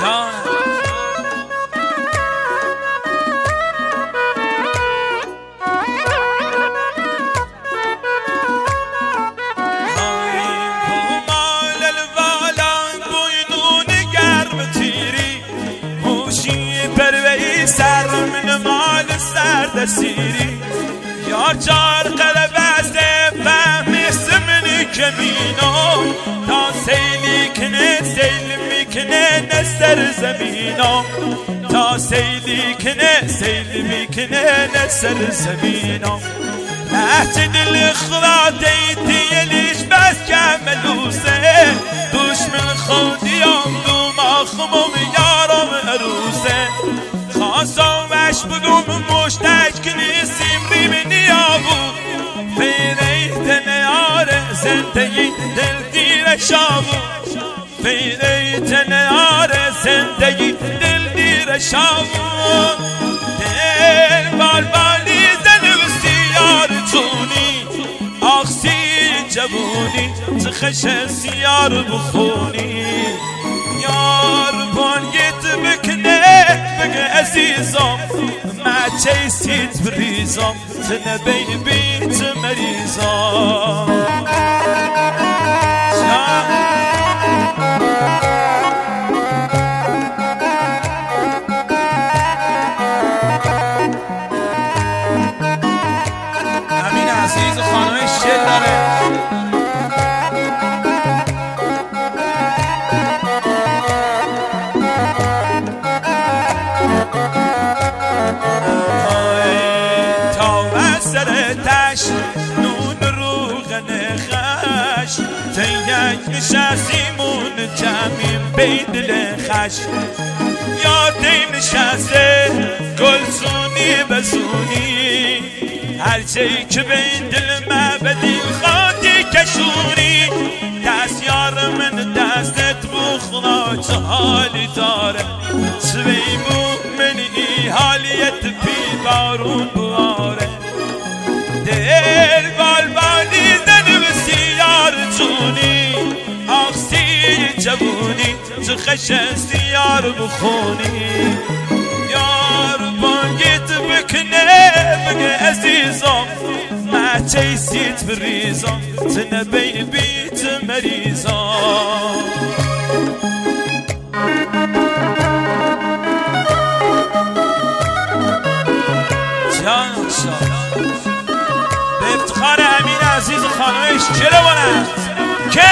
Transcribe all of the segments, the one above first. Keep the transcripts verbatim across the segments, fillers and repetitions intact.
سیری یار چار قلب است فهمیست منی کمینو تا سیلی کنه سیل میکنه نسر زمینو تا سیلی کنه سیل میکنه نسر زمینو لحظه دل خراته تیلیش بس کملوسه دشمن خودیم دوم آخمم یارم عروسه خواستمش بگم مشتک کنیسیم ریم نیابو فیره تنیار زندگی دل دیر شابو فیره تنیار زندگی دل دیر شابو دل بال بالی زنوستی یار جونی آخسی جبونی تخش سیار بخونی یار بانگیت بکنه بگه عزیزم ما چیستیت بریزم تنبی بیت مریزم امین عزیز و خانم شل داره نون روغن خش تیک نشستیمون جمعیم بیدل خش یادیم نشسته گلزونی بزونی هرچی که بیدل مبدیل خواهی کشونی دست یار من دستت بخنا چه حالی داره سوی بو منی حالیت پی بارون بواره دل بال بالی زنوسی یار جونی آخسی جوونی تو خشستی یار بخونی یار بانگیت بکنه بگه عزیزم ما چیسیت بریزم تنبی بیت مریزم جان شاد افتخار امین عزیز و خانمش چرا بانند که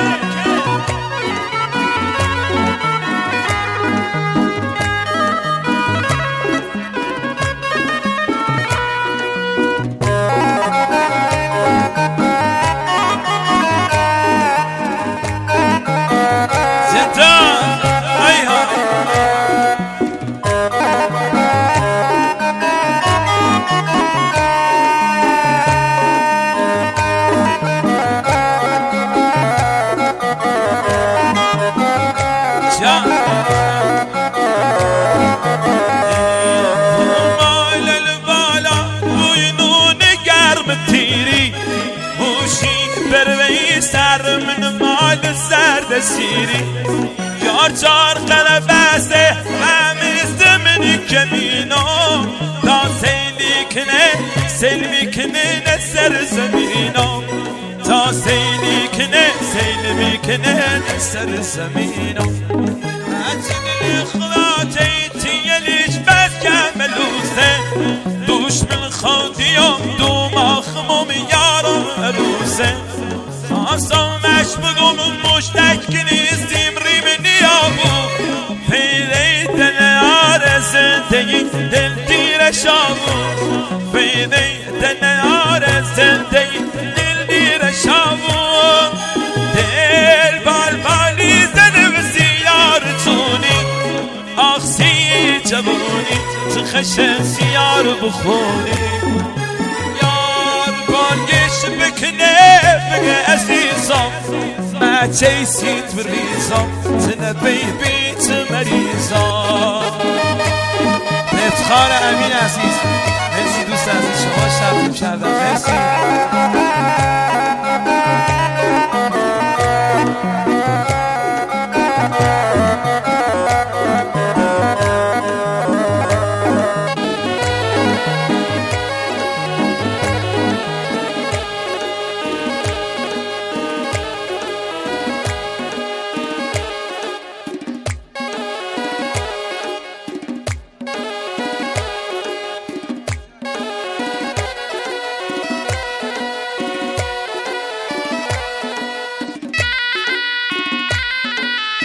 زندان ایها مال البالا بوی نون گرم تیری موشی بروی سر من مال سرد سیری یار چار قلب بسته همیست منی کمینو تا سیلی کنه سیل میکنه نسر زمینو تا سیلی کنه سیل میکنه نسر زمینو عجل خلاتی تیلیش بس کملوسه دشمن خودیم دوم آخمم یارم عروسه خواستمش بگم مشتک کنیستیم ریم نیابو پیده تنیار زندگی دل دیر شابو پیده تنیار زندگی دل دیر شابو دل بال بالی زنوسی یار جونی آخسی جوونی تخش سیار بخونی یار بانگش بکنه بگه عزیزم ما چیسیت بریزم تنبی بیت مریزم افتخار امین عزیز مرسی دوست عزیز شما شب کردم مرسی